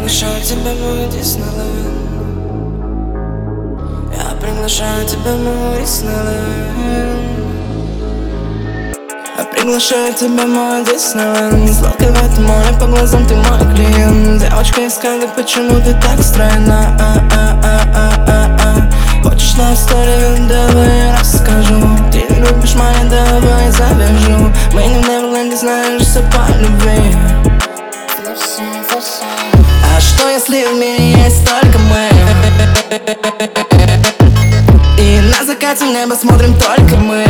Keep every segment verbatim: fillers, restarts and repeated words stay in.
приглашаю тебя в мой Диснейленд. Я приглашаю тебя в мой Диснейленд. Я приглашаю тебя в мой Диснейленд. С лодкой в этом море, по глазам ты мой клиент. Девочка из Канады, почему ты так стройна? А-а-а-а-а-а. Хочешь на историю, давай я расскажу. Ты не любишь мои, давай завяжу. Мы не в Неверленде, знаешь, все по любви. А что если в мире есть только мы? И на закате в небо смотрим только мы.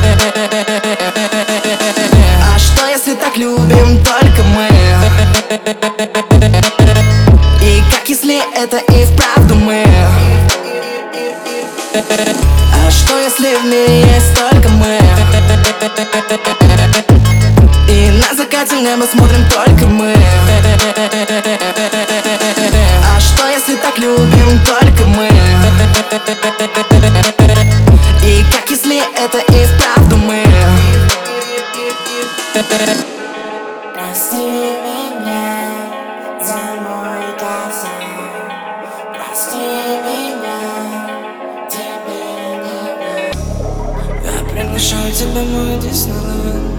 А что если так любим только мы? И как если это и вправду мы? А что если в мире есть только мы? И на закате в небо смотрим только мы. А что если так любим только мы? И как если это и вправду мы? Прости меня за мой газон. Прости меня, тебе не Я приглашаю тебя в мой Диснейленд.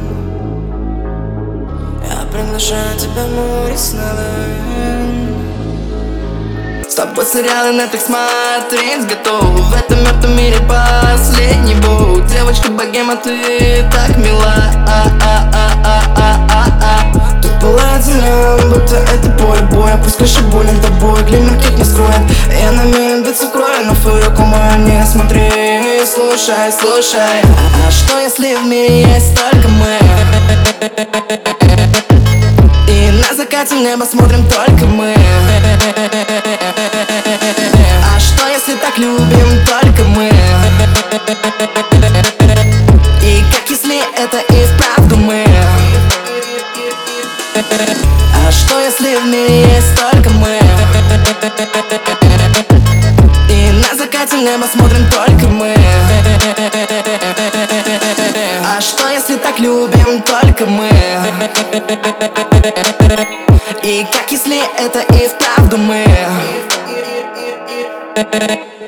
Я приглашаю тебя в мой Диснейленд. С тобой сериалы Netflix смотреть готов. В этом мертвом мире последний бой. Девочка богема, ты так мила. А-а-а-а-а-а-а. Тут пылает земля, будто это поле боя. Пусть крыша болен тобой, глина кик не скроет. Я намерен биться крови, но фуёку мою не смотри. Слушай, слушай. А что если в мире есть только мы? И на закате в небо смотрим только мы. А что если так любим только мы? И как если это и вправду мы? А что если в мире есть только мы? И на закате в небо смотрим только мы. А что если так любим только мы? И как если это и вправду мы?